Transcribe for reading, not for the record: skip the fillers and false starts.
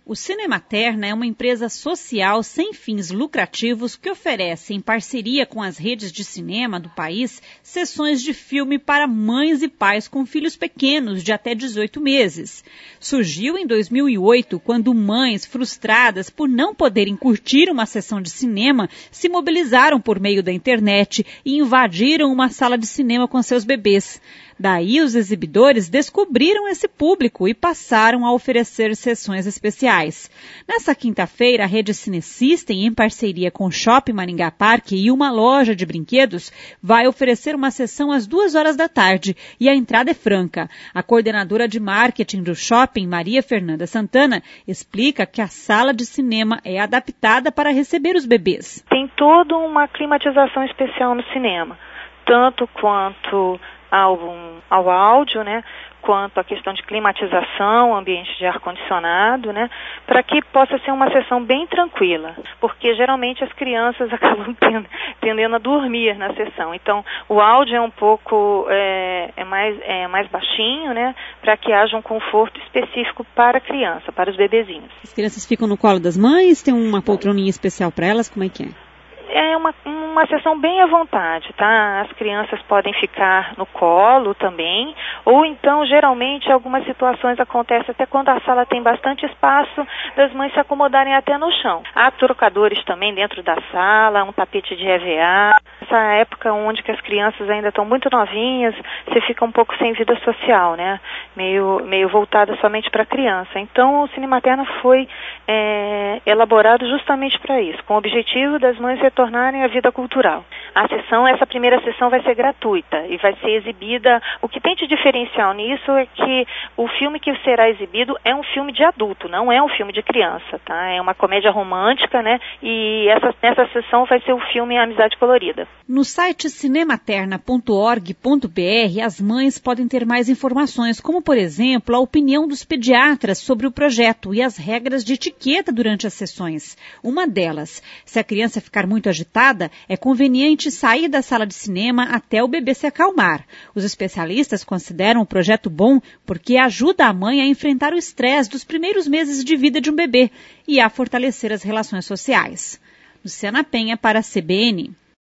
O Cinematerna é uma empresa social sem fins lucrativos que oferece, em parceria com as redes de cinema do país, sessões de filme para mães e pais com filhos pequenos de até 18 meses. Surgiu em 2008, quando mães frustradas por não poderem curtir uma sessão de cinema se mobilizaram por meio da internet e invadiram uma sala de cinema com seus bebês. Daí, os exibidores descobriram esse público e passaram a oferecer sessões especiais. Nessa quinta-feira, a rede Cinesystem, em parceria com o Shopping Maringá Parque e uma loja de brinquedos, vai oferecer uma sessão às 2h da tarde e a entrada é franca. A coordenadora de marketing do shopping, Maria Fernanda Santana, explica que a sala de cinema é adaptada para receber os bebês. Tem toda uma climatização especial no cinema, tanto quanto ao áudio, né, quanto à questão de climatização, ambiente de ar-condicionado, né, para que possa ser uma sessão bem tranquila, porque geralmente as crianças acabam tendendo a dormir na sessão. Então, o áudio é um pouco mais baixinho, né, para que haja um conforto específico para a criança, para os bebezinhos. As crianças ficam no colo das mães? Tem uma poltroninha especial para elas? Como é que é? É uma sessão bem à vontade, tá? As crianças podem ficar no colo também, ou então, geralmente, algumas situações acontecem até quando a sala tem bastante espaço, das mães se acomodarem até no chão. Há trocadores também dentro da sala, um tapete de EVA. Essa época onde que as crianças ainda estão muito novinhas, você fica um pouco sem vida social, né? Meio voltada somente para a criança. Então, o Cinematerna foi elaborado justamente para isso, com o objetivo das mães retornarem à vida cultural. Essa primeira sessão vai ser gratuita e vai ser exibida. O que tem de diferencial nisso é que o filme que será exibido é um filme de adulto, não é um filme de criança, tá? É uma comédia romântica, né? E nessa sessão vai ser o filme Amizade Colorida. No site cinematerna.org.br, as mães podem ter mais informações, como, por exemplo, a opinião dos pediatras sobre o projeto e as regras de etiqueta durante as sessões. Uma delas, se a criança ficar muito agitada, é conveniente sair da sala de cinema até o bebê se acalmar. Os especialistas consideram o projeto bom porque ajuda a mãe a enfrentar o estresse dos primeiros meses de vida de um bebê e a fortalecer as relações sociais. Luciana Penha para a CBN.